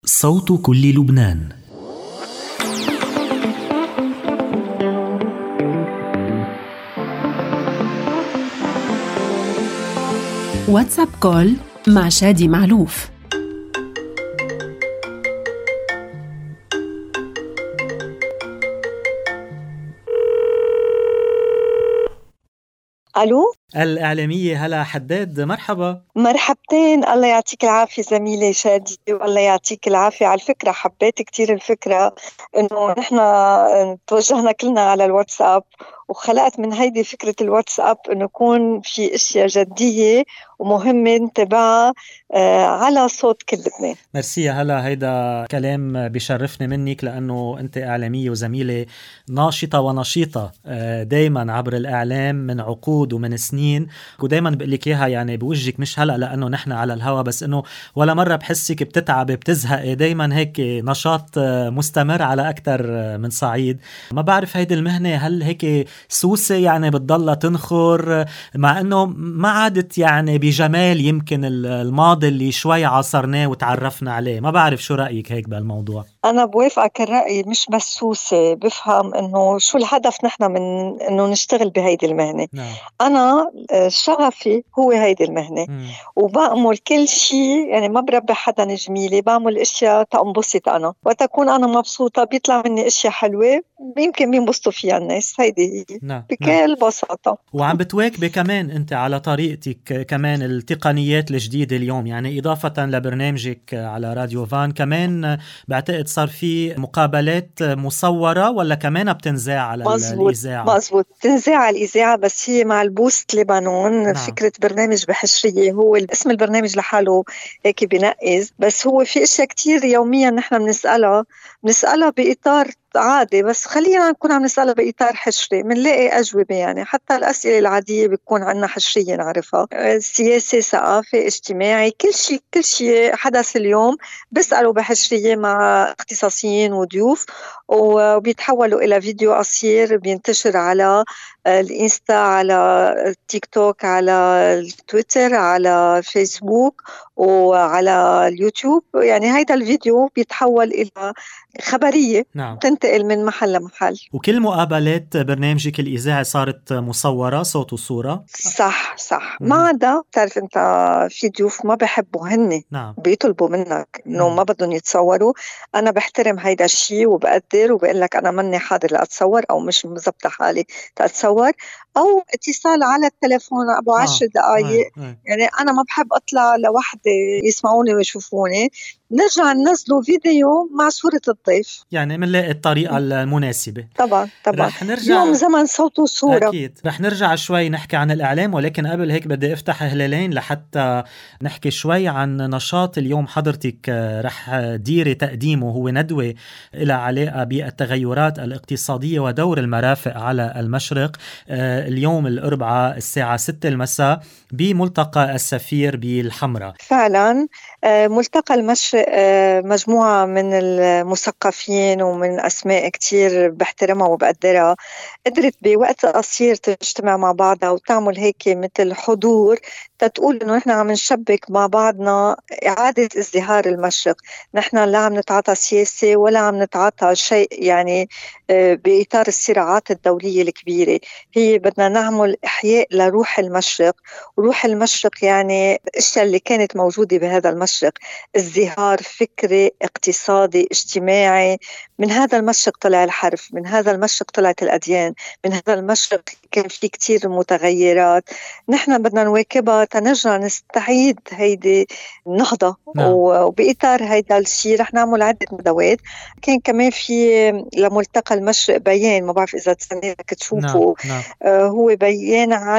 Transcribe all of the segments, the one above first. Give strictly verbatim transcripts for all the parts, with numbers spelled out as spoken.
صوت كل لبنان. واتساب كول مع شادي معلوف. ألو، الإعلامية هلا حداد، مرحبا. مرحبتين، الله يعطيك العافية زميلي شادي، والله يعطيك العافية. على الفكرة حبيت كتير الفكرة إنه نحن توجهنا كلنا على الواتساب، وخلقت من هيدي فكرة الواتساب إنه يكون في إشياء جدية ومهمة نتابعها آه على صوت كل لبنان. ميرسي يا هلا، هيدا كلام بيشرفني منك لأنه أنت إعلامية وزميلة ناشطة ونشيطة دايما عبر الإعلام من عقود ومن سنين، ودايما بقول لك إياها يعني بوجهك، مش هلا لأنه نحن على الهوا، بس إنه ولا مرة بحسك بتتعبي بتزهقي، دايما هيك نشاط مستمر على أكثر من صعيد. ما بعرف هيدي المهنة هل هيك سوسة يعني بتضلها تنخر، مع إنه ما عادت يعني بجمال يمكن الماضي اللي شوي عاصرناه وتعرفنا عليه. ما بعرف شو رأيك هيك بالموضوع؟ أنا بوافقك الرأي، مش بس سوسة، بفهم إنه شو الهدف نحن من إنه نشتغل بهيدي المهنة. نعم. أنا شغفي هو هيدي المهنة، مم. وبعمل كل شيء، يعني ما بربي حدا جميلة، بعمل اشياء تنبسط أنا، وتكون أنا مبسوطة بيطلع مني اشياء حلوة يمكن بينبسطوا فيها الناس. هيدي هي نعم. بكل نعم. بساطة. وعم بتواكبي كمان انت على طريقتك كمان التقنيات الجديدة اليوم، يعني إضافة لبرنامجك على راديو فان، كمان بعتقد صار في مقابلات مصورة ولا كمان بتنزاع على مزبوط الإذاعة؟ مزبوط تنزع على الإذاعة، بس هي مع البوست لبنان. نعم. فكرة برنامج بحشرية، هو اسم البرنامج لحاله هيك بنقز، بس هو في اشياء كتير يوميا نحن بنسألها بنسألها بإطار عادي، بس خلينا نكون عم نسألها بإطار حشري، منلاقي أجوبة. يعني حتى الأسئلة العادية بيكون عنا حشرية نعرفها، سياسي، ثقافي، اجتماعي، كل شيء كل شيء حدث اليوم بسأله بحشرية مع اختصاصيين وضيوف، وبيتحولوا إلى فيديو قصير بينتشر على الإنستا، على التيك توك، على التويتر، على فيسبوك، وعلى اليوتيوب. يعني هيدا الفيديو بيتحول إلى خبرية. نعم. تنتقل من محل لمحل. وكل مقابلات برنامجك الإذاعي صارت مصورة صوت وصورة؟ صح صح ما مم. عدا بتعرف انت في ضيوف ما بحبوا هن نعم. بيطلبوا منك انه مم. ما بدهم يتصوروا. انا بحترم هيدا الشيء وبقدر، وبقول لك انا مني حاضر لأتصور او مش مزبطة حالي تتصور، او اتصال على التليفون ابو آه. عشر دقايق. آه. آه. يعني انا ما بحب اطلع لوحدي يسمعوني ويشوفوني، نرجع ننزلوا فيديو مع صورة الضيف. يعني منلاقي الطريقة المناسبة. طبعا طبعا رح اليوم نرجع. زمن صوت وصورة. أكيد رح نرجع شوي نحكي عن الإعلام، ولكن قبل هيك بدي أفتح هلالين لحتى نحكي شوي عن نشاط اليوم حضرتك رح ديري تقديمه. هو ندوة إلى علاقة بالتغيرات الاقتصادية ودور المرافق على المشرق، اليوم الأربعاء الساعة ستة المساء بملتقى السفير بالحمراء. فعلا ملتقى المشرق مجموعة من المثقفين ومن أسماء كتير بحترمها وبقدرها قدرت بوقت قصير تجتمع مع بعضها وتعمل هيك مثل حضور تتقول إنه نحن عم نشبك مع بعضنا إعادة ازدهار المشرق. نحن لا عم نتعاطى سياسة ولا عم نتعاطى شيء يعني بإطار الصراعات الدولية الكبيرة. هي بدنا نعمل إحياء لروح المشرق، وروح المشرق يعني الأشياء اللي كانت موجودة بهذا المشرق، ازدهار فكري، اقتصادي، اجتماعي. من هذا المشرق طلع الحرف، من هذا المشرق طلعت الأديان، من هذا المشرق كان في كتير متغيرات. نحن بدنا نواكبها تنرجع نستعيد هيدي النهضة. نعم. وبإطار هيدا الشيء رح نعمل عدة ندوات. كان كمان في لملتقى المشرق بيان، ما بعرف إذا تسنيك تشوفه. نعم. نعم. آه هو بيان عن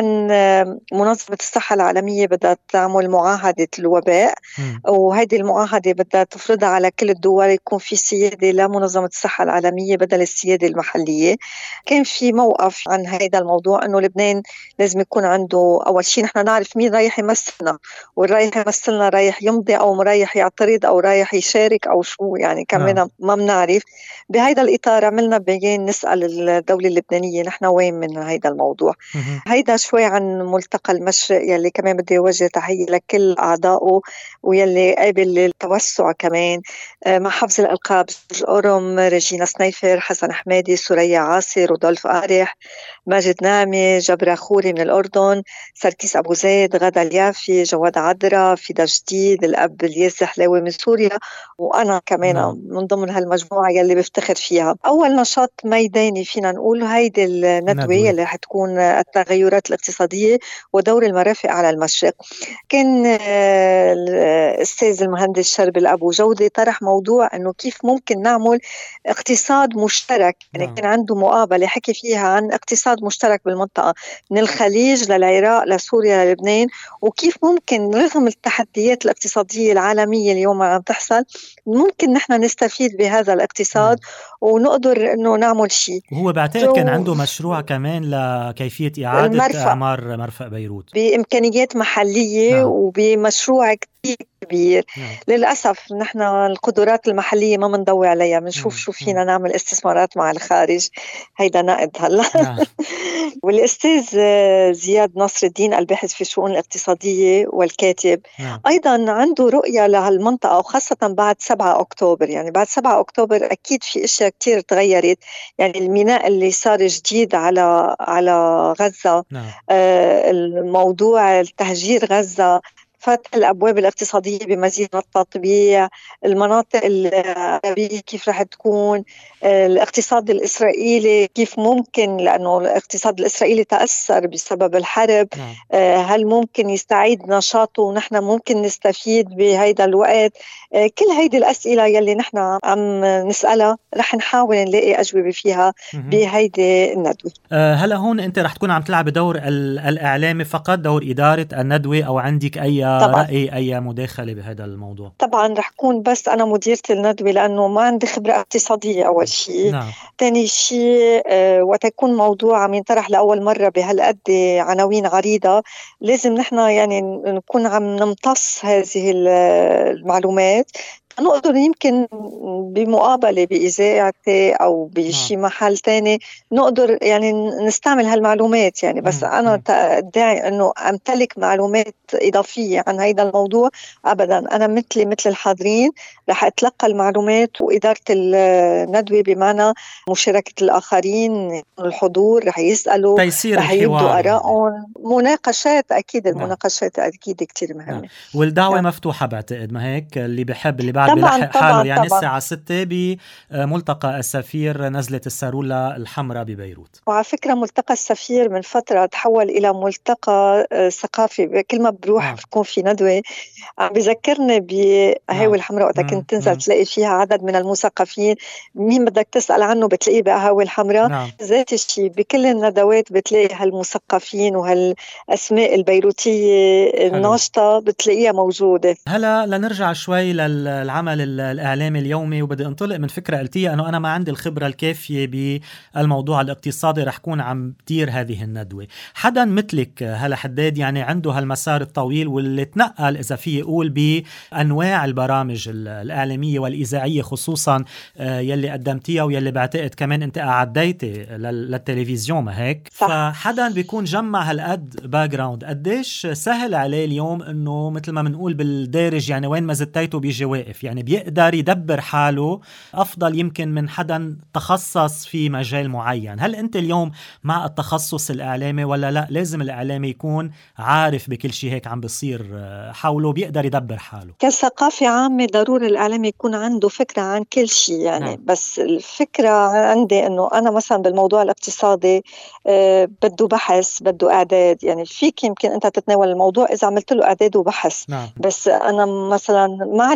منظمة الصحة العالمية بدها تعمل معاهدة الوباء، م. وهيدي المعاهدة بدها تفرضها على كل الدول، يكون في سيادة لمنظمة الصحة العالمية بدل السيادة المحلية. كان في موقف عن هيدا الموضوع الموضوع أنه لبنان لازم يكون عنده أول شيء نحن نعرف مين رايح يمثلنا، والرايح يمثلنا رايح يمضي أو رايح يعترض أو رايح يشارك أو شو يعني كمان ما بنعرف. بهذا الإطار عملنا بيان نسأل الدولة اللبنانية نحن وين من هذا الموضوع. هيدا شوي عن ملتقى المشرق يلي كمان بدي أوجه تحية لكل أعضائه ويلي قابل للتوسع كمان، مع حفظ الألقاب أورم، ريجينا سنيفر، حسن حمادي، سوريا عاصي، رودولف آريح، ماجد نامي، جبرة خوري من الأردن، سركيس أبو زيد، غدا اليافي، جواد عدرا، فدا جديد، الأب الياس حلاوي من سوريا، وأنا كمان نعم. من ضمن هالمجموعة يلي بفتخر فيها. أول نشاط ميداني فينا نقول هيدي الندوة اللي رح تكون التغيرات الاقتصادية ودور المرافق على المشرق. كان الأستاذ المهندس شربل أبو جودة طرح موضوع أنه كيف ممكن نعمل اقتصاد مشترك، يعني نعم. كان عنده مقابلة حكي فيها عن اقتصاد مشترك بالمنطقة من الخليج للعراق لسوريا للبنان، وكيف ممكن رغم التحديات الاقتصادية العالمية اليوم عم تحصل ممكن نحن نستفيد بهذا الاقتصاد نعم. ونقدر أنه نعمل شيء. وهو بعتقد كان عنده مشروع كمان لكيفية إعادة المرفق. إعمار مرفق بيروت بإمكانيات محلية نعم. وبمشروع كتير كبير نعم. للأسف نحن القدرات المحلية ما منضوي عليها، منشوف نعم. شو فينا نعم. نعمل استثمارات مع الخارج، هيدا نقد هلا نعم. والأستاذ زياد نصر الدين الباحث في الشؤون الاقتصادية والكاتب نعم. أيضا عنده رؤية لهالمنطقة وخاصة بعد سبعة أكتوبر. يعني بعد سبعة أكتوبر أكيد في أشياء كتير تغيرت، يعني الميناء اللي صار جديد على على غزة نعم. آه الموضوع التهجير غزة، فتح الأبواب الاقتصادية بمزيد من التطبيع، المناطق العربية كيف رح تكون، الاقتصاد الإسرائيلي كيف ممكن، لأنه الاقتصاد الإسرائيلي تأثر بسبب الحرب نعم. هل ممكن يستعيد نشاطه ونحن ممكن نستفيد بهيدا الوقت؟ كل هيدي الأسئلة يلي نحن عم نسألها رح نحاول نلاقي أجوبة فيها بهيدي الندوة. هلا هون أنت رح تكون عم تلعب دور الإعلامي فقط، دور إدارة الندوة، أو عندك أي طبعاً. رأي أي مداخلة بهذا الموضوع؟ طبعا رح كون بس أنا مديرة الندوة لأنه ما عندي خبرة اقتصادية أول شيء نعم. تاني شيء أه وتكون موضوع عم ينطرح لأول مرة بهالقد عناوين عريضة، لازم نحن يعني نكون عم نمتص هذه المعلومات نقدر يمكن بمقابلة بإذاعتي أو بشي محل تاني نقدر يعني نستعمل هالمعلومات يعني. بس أنا أدعي أنه أمتلك معلومات إضافية عن هذا الموضوع أبدا. أنا مثلي مثل الحاضرين رح أتلقى المعلومات، وإدارة الندوة بمعنى مشاركة الآخرين، الحضور رح يسألوا، رح يبدوا آرائهم، مناقشات. أكيد المناقشات أكيد كتير مهمة. والدعوة يعني مفتوحة بعتقد، ما هيك؟ اللي بحب اللي بعد بلحق حاله يعني طبعاً. الساعة ستة بملتقى السفير نزلة السارولة الحمراء ببيروت. وعلى فكرة ملتقى السفير من فترة تحول إلى ملتقى ثقافي، كل ما بروح بكون في ندوة عم بذكرني بقهاوي الحمراء وقتا كنت تنزل تلاقي فيها عدد من المثقفين، مين بدك تسأل عنه بتلاقيه بقهاوي الحمراء نعم. ذات الشيء بكل الندوات بتلاقي هالمثقفين وهالأسماء البيروتية الناشطة بتلاقيها موجودة. هلا لنرجع شوي للعمل الإعلامي اليومي، وبدي انطلق من فكرة قلتيها أنه أنا ما عندي الخبرة الكافية بالموضوع الاقتصادي رح كون عم بدير هذه الندوة. حدا مثلك هلا حداد يعني عنده هالمسار الطويل واللي تنقل إذا في يقول بأنواع البرامج الإعلامية والإذاعية خصوصا يلي قدمتيها ويلي بعتقد كمان أنت أعديتي للتلفزيون، ما هيك؟ صح. فحدا بيكون جمع هالقد باك جراوند، قديش سهل عليه اليوم أنه مثل ما منقول بالدارج يعني وين ما زتيته بيجي واقف، يعني بيقدر يدبر حاله أفضل يمكن من حدا تخصص في مجال معين. هل أنت اليوم مع التخصص الإعلامي ولا لا لازم الإعلامي يكون عارف بكل شيء هيك عم بيصير حوله بيقدر يدبر حاله؟ كثقافة عامة ضروري الإعلامي يكون عنده فكرة عن كل شيء يعني نعم. بس الفكرة عندي أنه أنا مثلا بالموضوع الاقتصادي أه بده بحث بده إعداد، يعني فيك يمكن أنت تتناول الموضوع إذا عملت له إعداد وبحث نعم. بس أنا مثلا مع الإعلامي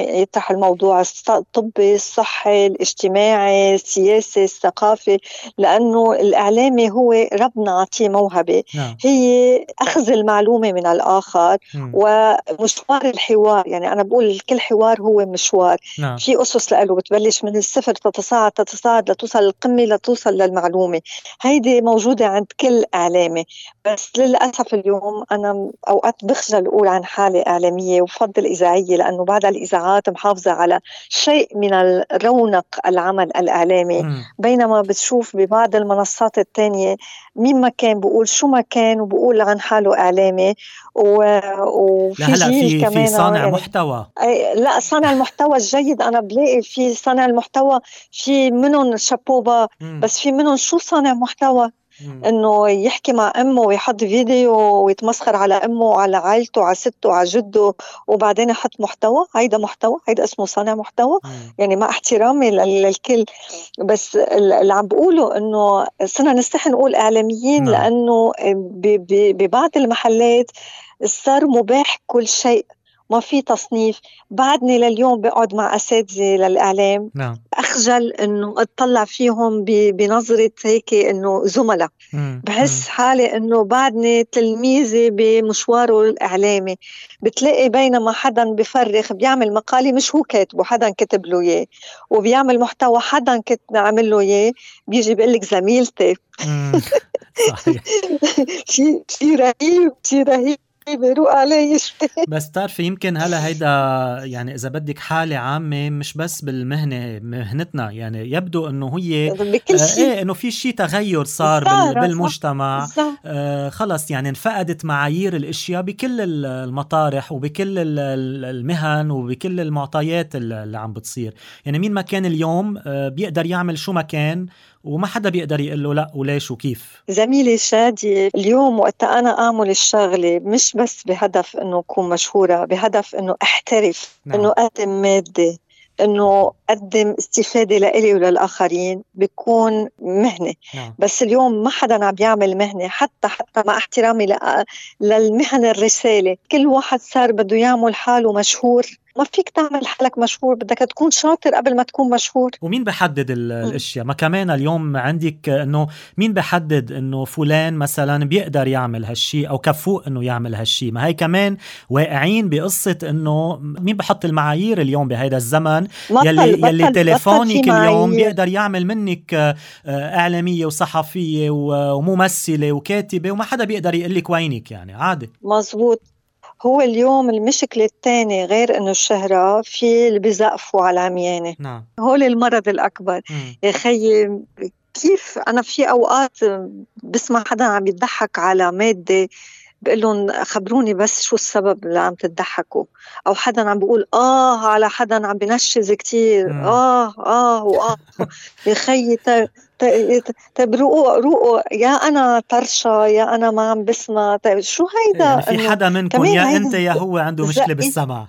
يطرح الموضوع الطبي، الصحي، الاجتماعي، السياسي، الثقافي، لأنه الإعلامي هو ربنا عطيه موهبة. نعم. هي أخذ المعلومة من الآخر مم. ومشوار الحوار. يعني أنا بقول كل حوار هو مشوار. نعم. في أسس لأله بتبلش من الصفر تتصاعد تتصاعد لتوصل للقمة لتوصل للمعلومة. هيدي موجودة عند كل إعلامي، بس للأسف اليوم أنا أوقات بخجل أقول عن حالي إعلامية وفضل إذاعية، لأنه بعد الإذاعات محافظة على شيء من الرونق العمل الإعلامي. مم. بينما بتشوف ببعض المنصات التانية مين ما كان بقول شو ما كان وبقول عن حاله إعلامي، وفي هلا جيل في كمان في صانع يعني محتوى. أي لا، صانع المحتوى الجيد أنا بلاقي في صانع المحتوى، في منهم شابوبا، مم. بس في منهم شو صانع محتوى مم. إنه يحكي مع أمه ويحط فيديو ويتمسخر على أمه وعلى عائلته وعلى سته وعلى جده وبعدين يحط محتوى. هيدا محتوى، هيدا اسمه صانع محتوى. مم. يعني مع احترامي لل- للكل، بس ال- اللي عم بقوله إنه صرنا نستحي نقول إعلاميين، نعم. لأنه ب- ب- ببعض المحلات صار مباح كل شيء، ما في تصنيف. بعدني لليوم بقعد مع أساتذة للإعلام نعم. أخجل إنه أطلع فيهم ب- بنظرة هيك إنه زملاء. مم. بحس مم. حالي إنه بعدني تلميذي بمشواره الإعلامي. بتلاقي بينما حدا بفرخ بيعمل مقالي مش هو كاتبه، حدا كتب له إياه، وبيعمل محتوى حدا كتب عمل له إياه، بيجي بيقلك زميلتي. مم. صحيح. شي شي رهيب، شي رهيب بيروق علي شوي. بس تعرفي يمكن هلا هيدا يعني إذا بدك حالة عامة مش بس بالمهنة مهنتنا، يعني يبدو إنه هي بكل آه شيء إيه إنه في شيء تغير صار بال صار، صح بالمجتمع. صح. آه خلص يعني انفقدت معايير الاشياء بكل ال- المطارح وبكل ال- ال- المهن وبكل المعطيات ال- اللي عم بتصير. يعني مين ما كان اليوم آه بيقدر يعمل شو ما كان وما حدا بيقدر يقول له لا وليش وكيف. زميلي شادي، اليوم وقت أنا أعمل الشغلة مش بس بهدف إنه أكون مشهورة، بهدف إنه أحترف، نعم. إنه أقدم مادة، إنه أقدم استفادة لإلي وللآخرين، بيكون مهنة. نعم. بس اليوم ما حدا عم بيعمل مهنة، حتى حتى مع احترامي لأ- للمهن الرسالة، كل واحد صار بده يعمل حاله مشهور. ما فيك تعمل حالك مشهور، بدك تكون شاطر قبل ما تكون مشهور. ومين بحدد ال- الاشياء؟ ما كمان اليوم عندك انه مين بحدد انه فلان مثلا بيقدر يعمل هالشي او كفؤ انه يعمل هالشي؟ ما هي كمان واقعين بقصة انه مين بحط المعايير اليوم بهيدا الزمن بطل يلي بطل يلي بطل تليفونك في اليوم معايير. بيقدر يعمل منك آه، آه، اعلامية وصحفية و- وممثلة وكاتبة وما حدا بيقدر يقلك وينك، يعني عادي. مزبوط. هو اليوم المشكلة الثانية غير إنه الشهرة، في اللي بيزقفوا على العميانة. نعم. هو المرض الأكبر. مم. يا خيي، كيف أنا في أوقات بسمع حدا عم يضحك على مادة، بقول لهم خبروني بس شو السبب اللي عم تضحكوا، أو حدا عم بيقول آه على حدا عم بنشز كتير، مم. آه آه وآه. يا خيي ت- ت- طيب روقوا روقوا، يا أنا طرشة يا أنا ما عم بسمع. طيب شو هيدا؟ يعني في إنه حدا منكم كمان يا هيدا انت يا هو عنده مشكلة زقي، بالسمع.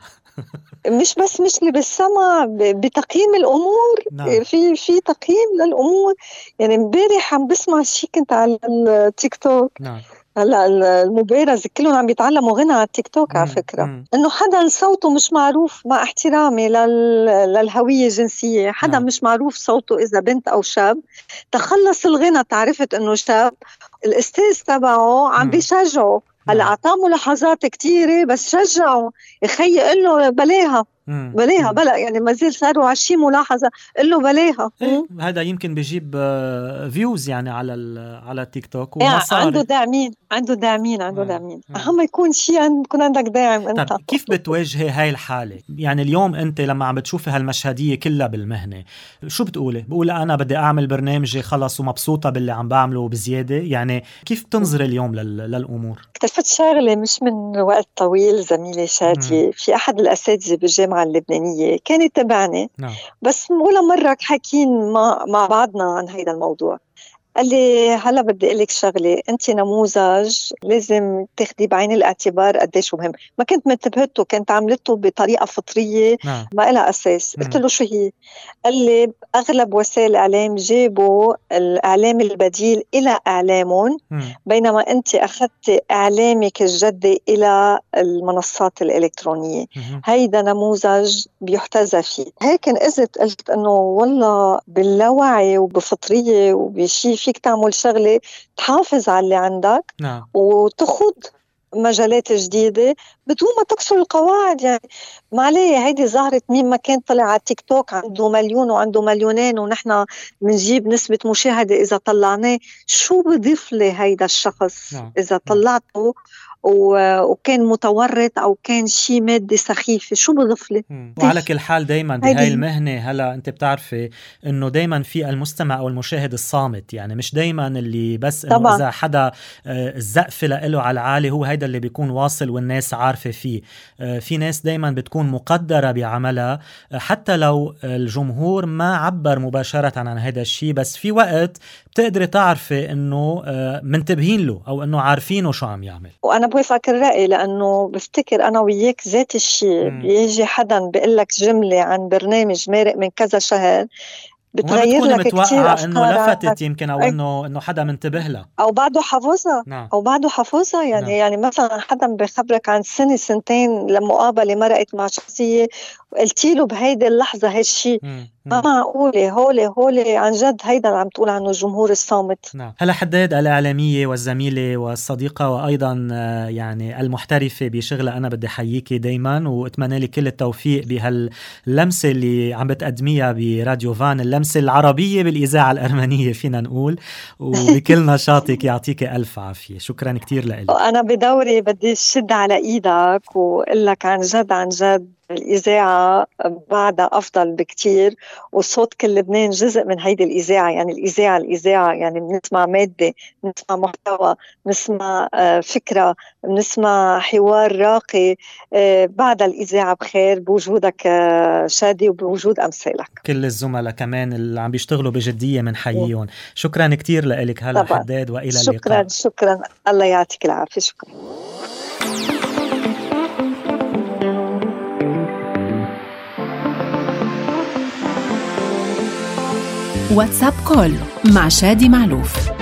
مش بس مشكلة بالسمع، ب- بتقييم الأمور. نعم. في في تقييم للأمور. يعني امبارح عم بسمع شي كنت على التيك توك، نعم. هلا المبارز كلهم عم بيتعلموا غنى على التيك توك على مم. فكرة، مم. إنه حدا صوته مش معروف، مع احترامي لل... للهوية الجنسية، حدا نعم. مش معروف صوته إذا بنت أو شاب، تخلص الغنى تعرفت إنه شاب، الأستاذ تبعه عم مم. بيشجعه. هلا نعم. أعطاه ملاحظات كتيرة بس شجعه. يخيي قل له بلاها مم. بلاها مم. بلا، يعني ما زال صاروا عشرين ملاحظة، قل له بلاها. ايه هذا يمكن بيجيب فيوز يعني على ال- على التيك توك يعني عنده ومصاري. داعمين، عنده داعمين عنده مم. داعمين مم. أهم يكون شيء عند يكون عندك داعم أنت. طب كيف بتواجهي هاي الحالة؟ يعني اليوم أنت لما عم بتشوفي هالمشهدية كلها بالمهنة شو بتقولي؟ بقول أنا بدي أعمل برنامجي خلص ومبسوطة باللي عم بعمله بزيادة، يعني كيف بتنظري اليوم لل- للأمور؟ اكتشفت شغلة مش من وقت طويل زميلي شادي، في أحد الأساتذة بالجامعة اللبنانية كان يتابعني، نعم. بس ولا مرة حكين مع, مع بعضنا عن هذا الموضوع. قال لي هلا بدي أقول لك شغلة، أنت نموذج لازم تاخدي بعين الاعتبار قديش مهم. ما كنت منتبهته، كنت عملته بطريقة فطرية نعم. ما لها أساس. مم. قلت له شو هي؟ قال لي أغلب وسائل الإعلام جابوا الإعلام البديل إلى إعلامهم، مم. بينما أنت أخذت إعلامك الجدي إلى المنصات الإلكترونية. مم. هيدا نموذج بيحتذى فيه. هيك انقذت، قلت إنه والله باللاوعي وبفطرية وبشي فيك تعمل شغلة تحافظ على اللي عندك. نعم. وتخوض مجالات جديدة بدون ما تكسر القواعد. يعني ما عليه، هيدي ظهرت مين ما كان طلع على تيك توك عنده مليون وعنده مليونين ونحن منجيب نسبة مشاهدة إذا طلعناه. شو بضيف لي هيدا الشخص؟ نعم. إذا طلعته وكان متورط أو كان شي مادة سخيفة، شو بضيف لي؟ وعلى كل حال دايما بهاي المهنة هلا أنت بتعرفي إنه دايما في المستمع أو المشاهد الصامت، يعني مش دايما اللي بس إنه إذا حدا الزقفة له على العالي هو هيدا اللي بيكون واصل والناس عارفة فيه. في ناس دايما بتكون مقدرة بعملها حتى لو الجمهور ما عبر مباشرة عن هذا الشيء، بس في وقت بتقدري تعرفي إنه منتبهين له أو إنه عارفينه شو عم يعمل. وأنا بوافقك الرأي، لأنه بفتكر أنا وياك ذات الشيء. بيجي حدا بيقول لك جملة عن برنامج مارق من كذا شهر بتغير لك كتير أفكار، إنه لفتت يمكن أو إنه إنه حدا منتبه لها أو بعده حافظها. نعم. أو بعده حافظها يعني نعم. يعني مثلا حدا بيخبرك عن سنة سنتين لمقابلة مرقت مع شخصية قلتي له بهيدي اللحظة هالشي. ما معقولة. هولي هولي عن جد هيدا اللي عم تقول عنه الجمهور الصامت. نعم. هلا حداد الإعلامية والزميلة والصديقة وأيضا يعني المحترفة بشغلة، أنا بدي حييكي دايما وأتمنى لك كل التوفيق بهاللمسة اللي عم بتقدميها براديو فان، اللمسة العربية بالإذاعة الأرمنية فينا نقول، وبكل نشاطك. يعطيك ألف عافية. شكرا كتير لك. أنا بدوري بدي شد على إيدك وقل لك عن جد عن جد الإذاعة بعدها أفضل بكتير، وصوت كل لبنان جزء من هيدي الإذاعة. يعني الإذاعة الإذاعة يعني بنسمع مادة، بنسمع محتوى، بنسمع فكرة، بنسمع حوار راقي. بعد الإذاعة بخير بوجودك شادي وبوجود أمثالك. كل الزملاء كمان اللي عم بيشتغلوا بجدية من حييهم. شكرا كتير لك هلا حداد، وإلى اللقاء. شكرا شكرا الله يعطيك العافية. شكرا. واتساب كول مع شادي معلوف.